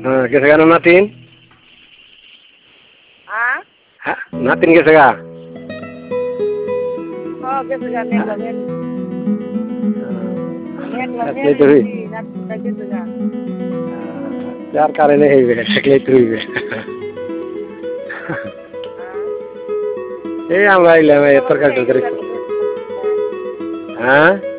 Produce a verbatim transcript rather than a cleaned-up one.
হ্যাঁ গেছে গা নাতিন? হ্যাঁ হ্যাঁ নাতিন গেছে গা? হ্যাঁ গেছে গা মেঘলা মেঘ মেঘলা মেঘ থাকলেই তো হই নাতিনটা গেছে গা। যার কারণে হইবে থাকলেই তো হইবে। হ্যাঁ এই আমরা এলাম এই সবার তরকারি মেয়ে টরকারি। গেছে হ্যাঁ